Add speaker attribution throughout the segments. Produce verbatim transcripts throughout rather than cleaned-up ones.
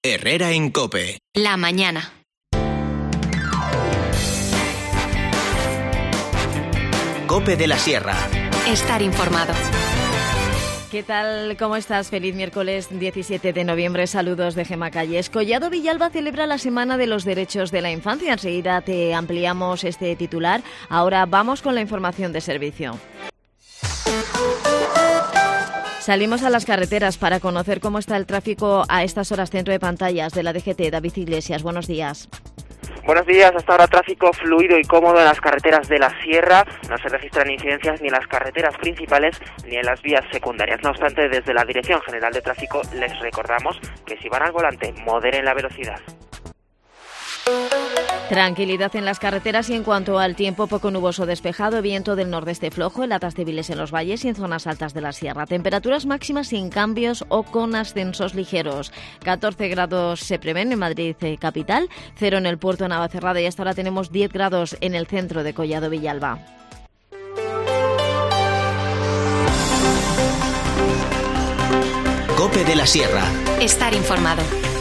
Speaker 1: Herrera en COPE.
Speaker 2: La mañana.
Speaker 1: COPE de la Sierra.
Speaker 2: Estar informado.
Speaker 3: ¿Qué tal? ¿Cómo estás? Feliz miércoles diecisiete de noviembre. Saludos de Gemma Calles. Collado Villalba celebra la Semana de los Derechos de la Infancia. Enseguida te ampliamos este titular. Ahora vamos con la información de servicio. Salimos a las carreteras para conocer cómo está el tráfico a estas horas. Centro de pantallas de la D G T. David Iglesias, buenos días.
Speaker 4: Buenos días, hasta ahora tráfico fluido y cómodo en las carreteras de la Sierra. No se registran incidencias ni en las carreteras principales ni en las vías secundarias. No obstante, desde la Dirección General de Tráfico les recordamos que si van al volante, moderen la velocidad.
Speaker 3: Tranquilidad en las carreteras y en cuanto al tiempo, poco nuboso despejado, viento del nordeste flojo, heladas débiles en los valles y en zonas altas de la sierra. Temperaturas máximas sin cambios o con ascensos ligeros. catorce grados se prevén en Madrid eh, capital, cero en el puerto de Navacerrada y hasta ahora tenemos diez grados en el centro de Collado Villalba.
Speaker 1: COPE de la Sierra.
Speaker 2: Estar informado.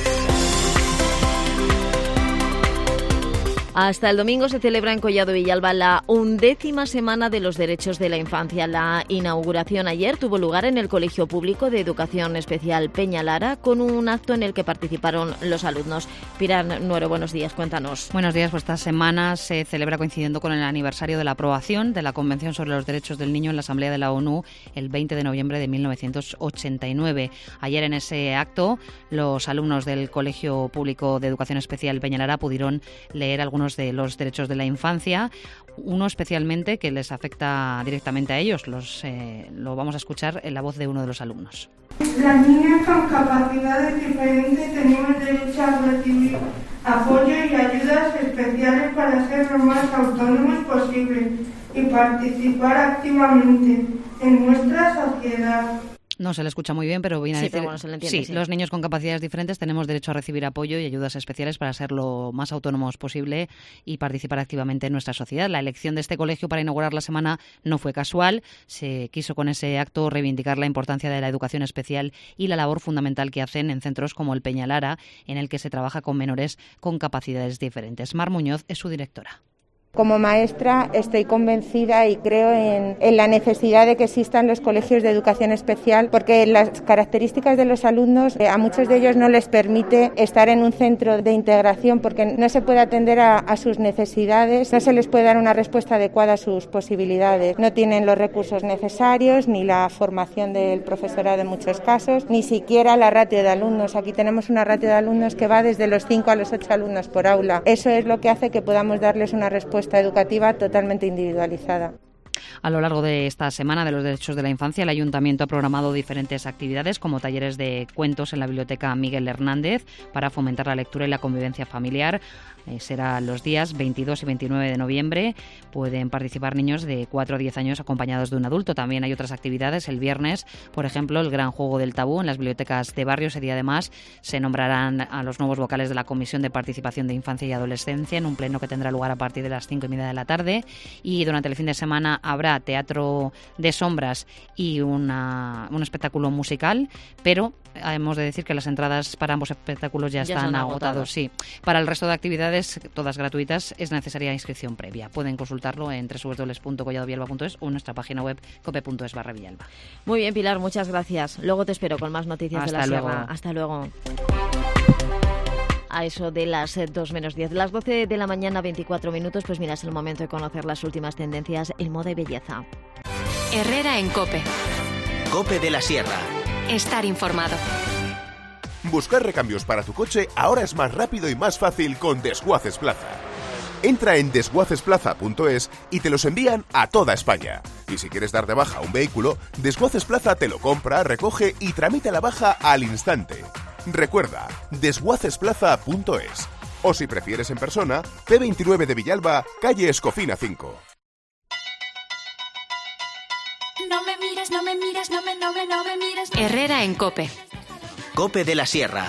Speaker 3: Hasta el domingo se celebra en Collado Villalba la undécima Semana de los Derechos de la Infancia. La inauguración ayer tuvo lugar en el Colegio Público de Educación Especial Peñalara con un acto en el que participaron los alumnos. Pilar Nuero, buenos días, cuéntanos.
Speaker 5: Buenos días, pues esta semana se celebra coincidiendo con el aniversario de la aprobación de la Convención sobre los Derechos del Niño en la Asamblea de la ONU el veinte de noviembre de mil novecientos ochenta y nueve. Ayer en ese acto los alumnos del Colegio Público de Educación Especial Peñalara pudieron leer algunos de los derechos de la infancia, uno especialmente que les afecta directamente a ellos. Los, eh, lo vamos a escuchar en la voz de uno de los alumnos.
Speaker 6: Las niñas con capacidades diferentes tenemos derecho a recibir apoyo y ayudas especiales para ser lo más autónomos posible y participar activamente en nuestra sociedad.
Speaker 5: No se le escucha muy bien, pero viene
Speaker 3: sí,
Speaker 5: a decir...
Speaker 3: Bueno, se le entiende,
Speaker 5: sí,
Speaker 3: sí,
Speaker 5: los niños con capacidades diferentes tenemos derecho a recibir apoyo y ayudas especiales para ser lo más autónomos posible y participar activamente en nuestra sociedad. La elección de este colegio para inaugurar la semana no fue casual. Se quiso con ese acto reivindicar la importancia de la educación especial y la labor fundamental que hacen en centros como el Peñalara, en el que se trabaja con menores con capacidades diferentes. Mar Muñoz es su directora.
Speaker 7: Como maestra estoy convencida y creo en, en la necesidad de que existan los colegios de educación especial porque las características de los alumnos eh, a muchos de ellos no les permite estar en un centro de integración porque no se puede atender a, a sus necesidades, no se les puede dar una respuesta adecuada a sus posibilidades. No tienen los recursos necesarios ni la formación del profesorado en muchos casos, ni siquiera la ratio de alumnos. Aquí tenemos una ratio de alumnos que va desde los cinco a los ocho alumnos por aula. Eso es lo que hace que podamos darles una respuesta educativa totalmente individualizada.
Speaker 5: A lo largo de esta Semana de los Derechos de la Infancia, el Ayuntamiento ha programado diferentes actividades como talleres de cuentos en la Biblioteca Miguel Hernández para fomentar la lectura y la convivencia familiar. Eh, será los días veintidós y veintinueve de noviembre. Pueden participar niños de cuatro a diez años acompañados de un adulto. También hay otras actividades. El viernes, por ejemplo, el Gran Juego del Tabú en las bibliotecas de barrio. Ese día, además, se nombrarán a los nuevos vocales de la Comisión de Participación de Infancia y Adolescencia en un pleno que tendrá lugar a partir de las cinco y media de la tarde. Y durante el fin de semana habrá teatro de sombras y una, un espectáculo musical, pero hemos de decir que las entradas para ambos espectáculos ya,
Speaker 3: ya
Speaker 5: están
Speaker 3: agotados.
Speaker 5: agotados. Sí. Para el resto de actividades, todas gratuitas, es necesaria inscripción previa. Pueden consultarlo en doble u doble u doble u punto collado villalba punto es o en nuestra página web cope punto es barra villalba.
Speaker 3: Muy bien, Pilar, muchas gracias. Luego te espero con más noticias
Speaker 5: Hasta
Speaker 3: de la
Speaker 5: luego.
Speaker 3: Sierra. Hasta luego. A eso de las dos menos diez, las doce de la mañana, veinticuatro minutos, pues mira, es el momento de conocer las últimas tendencias en moda y belleza.
Speaker 2: Herrera en COPE.
Speaker 1: COPE de la Sierra.
Speaker 2: Estar informado.
Speaker 8: Buscar recambios para tu coche ahora es más rápido y más fácil con Desguaces Plaza. Entra en desguaces plaza punto es y te los envían a toda España. Y si quieres dar de baja un vehículo, Desguaces Plaza te lo compra, recoge y tramita la baja al instante. Recuerda, desguaces plaza punto es. O si prefieres en persona, P veintinueve de Villalba, calle Escofina cinco.
Speaker 2: No me mires, no me mires, no me, no me, no me mires. Herrera en COPE.
Speaker 1: COPE de la Sierra.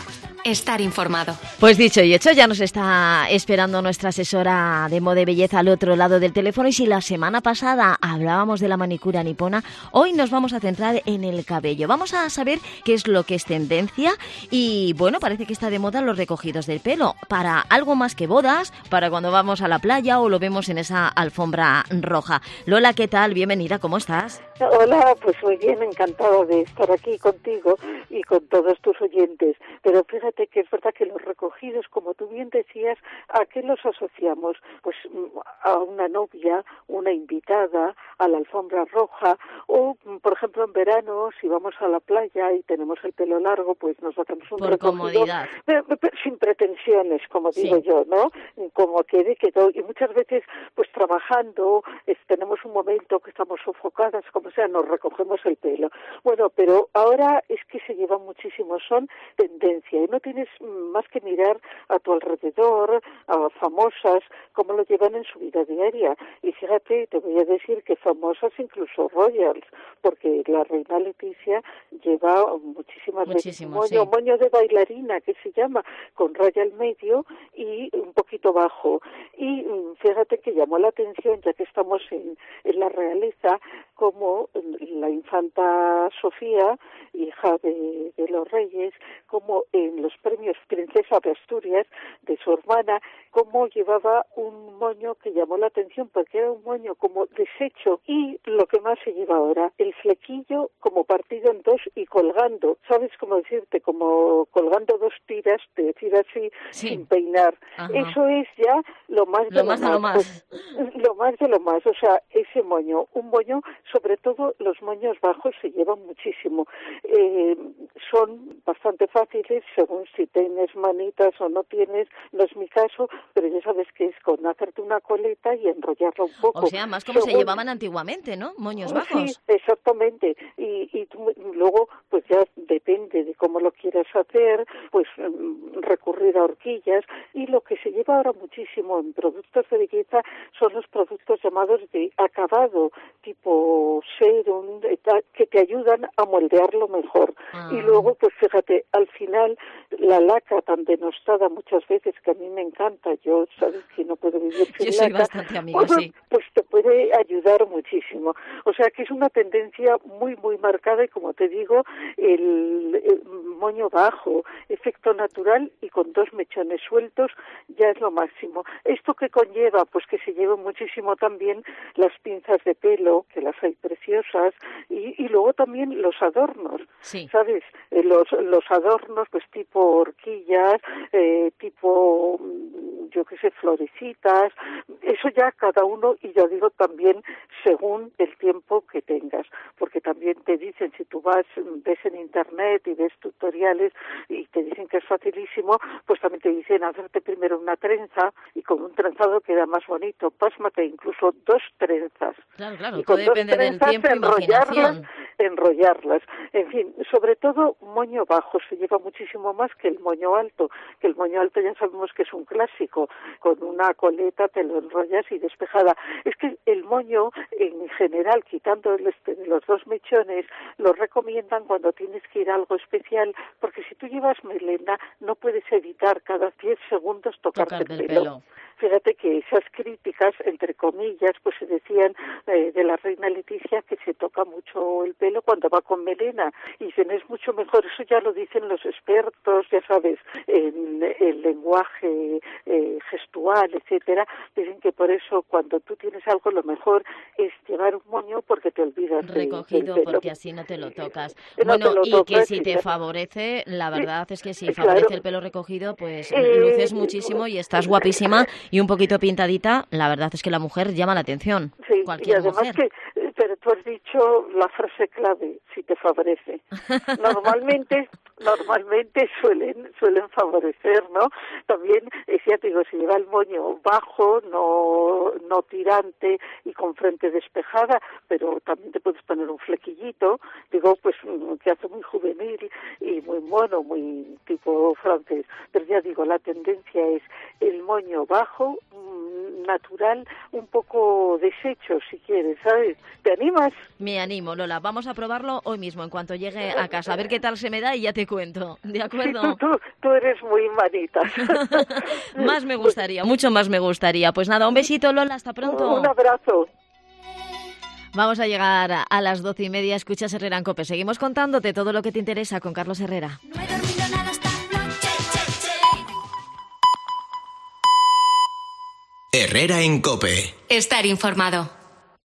Speaker 2: Estar informado.
Speaker 3: Pues dicho y hecho, ya nos está esperando nuestra asesora de moda y belleza al otro lado del teléfono. Y si la semana pasada hablábamos de la manicura nipona, hoy nos vamos a centrar en el cabello. Vamos a saber qué es lo que es tendencia y, bueno, parece que está de moda los recogidos del pelo. Para algo más que bodas, para cuando vamos a la playa o lo vemos en esa alfombra roja. Lola, ¿qué tal? Bienvenida, ¿cómo estás?
Speaker 9: Hola, pues muy bien, encantada de estar aquí contigo y con todos tus oyentes. Pero fíjate que es verdad que los recogidos, como tú bien decías, ¿a qué los asociamos? Pues a una novia, una invitada, a la alfombra roja, o por ejemplo en verano, si vamos a la playa y tenemos el pelo largo, pues nos hacemos un
Speaker 3: por
Speaker 9: recogido
Speaker 3: comodidad.
Speaker 9: Pero, pero, sin pretensiones, como digo sí. yo, ¿no? Como quede, quedó. Y muchas veces, pues trabajando, es, tenemos un momento que estamos sofocadas, como sea, nos recogemos el pelo. Bueno, pero ahora es que se llevan muchísimo, son tendencia, y no tienes más que mirar a tu alrededor, a famosas, cómo lo llevan en su vida diaria. Y fíjate, te voy a decir que famosas incluso royals, porque la reina Leticia lleva muchísimas
Speaker 3: Muchísimo,
Speaker 9: veces moño,
Speaker 3: sí.
Speaker 9: moño de bailarina, que se llama, con raya al medio y un poquito bajo. Y fíjate que llamó la atención, ya que estamos en, en la realeza, como la infanta Sofía, hija de, de los reyes, como en los premios Princesa de Asturias, de su hermana, cómo llevaba un moño que llamó la atención, porque era un moño como deshecho, y lo que más se lleva ahora, el flequillo como partido en dos y colgando, ¿sabes cómo decirte? Como colgando dos tiras, de decir así,
Speaker 3: sí.
Speaker 9: sin peinar.
Speaker 3: Ajá.
Speaker 9: Eso es ya lo más de
Speaker 3: lo,
Speaker 9: lo
Speaker 3: más.
Speaker 9: más.
Speaker 3: De lo más.
Speaker 9: Pues, lo más de lo más, o sea, ese moño, un moño, sobre todo los moños bajos se llevan muchísimo. Eh, son bastante fáciles, según si tienes manitas o no tienes, no es mi caso, pero ya sabes que es con hacerte una coleta y enrollarla un poco.
Speaker 3: O sea, más como
Speaker 9: según...
Speaker 3: se llevaban antiguamente, ¿no? Moños bajos.
Speaker 9: Sí, exactamente. Y, y tú, luego, pues ya depende de cómo lo quieras hacer, pues recurrir a horquillas. Y lo que se lleva ahora muchísimo en productos de belleza son los productos llamados de acabado, tipo serum, que te ayudan a moldearlo mejor. Ah. Y luego, pues fíjate, al final, la laca tan denostada muchas veces, que a mí me encanta, yo sabes que no puedo vivir sin
Speaker 3: yo soy
Speaker 9: laca,
Speaker 3: bastante amiga,
Speaker 9: pues,
Speaker 3: sí.
Speaker 9: pues te puede ayudar muchísimo. O sea que es una tendencia muy, muy marcada y como te digo, el, el moño bajo, efecto natural y con dos mechones sueltos ya es lo máximo. ¿Esto qué conlleva? Pues que se llevan muchísimo también las pinzas de pelo, que las hay preciosas, y, y luego también los adornos,
Speaker 3: sí.
Speaker 9: ¿sabes? Eh, los, los adornos, pues tipo horquillas, eh, tipo, yo qué sé, florecitas, eso ya cada uno, y yo digo también según el tiempo que tengas, porque también te dicen, si tú vas, ves en internet y ves tutoriales y te dicen que es facilísimo, pues también te dicen hacerte primero una trenza y con un trenzado queda más bonito. Pásmate incluso dos trenzas.
Speaker 3: Claro, claro,
Speaker 9: y
Speaker 3: todo
Speaker 9: con dos
Speaker 3: depende del
Speaker 9: trenzas
Speaker 3: tiempo y
Speaker 9: enrollarlas,
Speaker 3: imaginación.
Speaker 9: enrollarlas. En fin, sobre todo moño bajo se lleva muchísimo más que el moño alto, que el moño alto ya sabemos que es un clásico, con una coleta te lo enrollas y despejada. Es que el moño en general, quitando el este de los dos mechones, lo recomiendan cuando tienes que ir a algo especial, porque si tú llevas melena no puedes evitar cada diez segundos tocarte,
Speaker 3: tocarte
Speaker 9: el
Speaker 3: el
Speaker 9: pelo.
Speaker 3: pelo.
Speaker 9: Fíjate que esas críticas, entre comillas, pues se decían eh, de la reina Leticia que se toca mucho el pelo cuando va con melena. Y dicen, es mucho mejor, eso ya lo dicen los expertos, ya sabes, en el lenguaje eh, gestual, etcétera. Dicen que por eso cuando tú tienes algo, lo mejor es llevar un moño porque te olvidas
Speaker 3: recogido,
Speaker 9: del pelo.
Speaker 3: porque así no te lo tocas.
Speaker 9: No
Speaker 3: bueno,
Speaker 9: te lo
Speaker 3: y
Speaker 9: tocas,
Speaker 3: que si
Speaker 9: sí,
Speaker 3: te
Speaker 9: claro.
Speaker 3: favorece, la verdad es que si
Speaker 9: Claro.
Speaker 3: favorece el pelo recogido, pues
Speaker 9: Eh,
Speaker 3: luces muchísimo y estás guapísima y un poquito pintadita. La verdad es que la mujer llama la atención.
Speaker 9: Sí,
Speaker 3: Cualquier
Speaker 9: y además
Speaker 3: mujer.
Speaker 9: que, pero tú has dicho la frase clave, si te favorece. Normalmente, normalmente suelen, suelen favorecer, ¿no? También, eh, ya te digo, si lleva el moño bajo, no, no tirante y con frente despejada, pero también te puedes poner un flequillito, digo, pues que hace muy juvenil y muy mono, muy tipo francés. Pero ya digo, la tendencia es el moño bajo, natural, un poco deshecho, si quieres, ¿sabes? ¿Te animas?
Speaker 3: Me animo, Lola. Vamos a probarlo hoy mismo, en cuanto llegue a casa, a ver qué tal se me da y ya te cuento. ¿De acuerdo?
Speaker 9: Sí, tú, tú, tú eres muy manita.
Speaker 3: Más me gustaría, mucho más me gustaría. Pues nada, un besito, Lola, hasta pronto.
Speaker 9: Un abrazo.
Speaker 3: Vamos a llegar a las doce y media. Escuchas Herrera en COPE. Seguimos contándote todo lo que te interesa con Carlos Herrera.
Speaker 2: No he dormido nada esta noche.
Speaker 1: Herrera en COPE.
Speaker 2: Estar informado.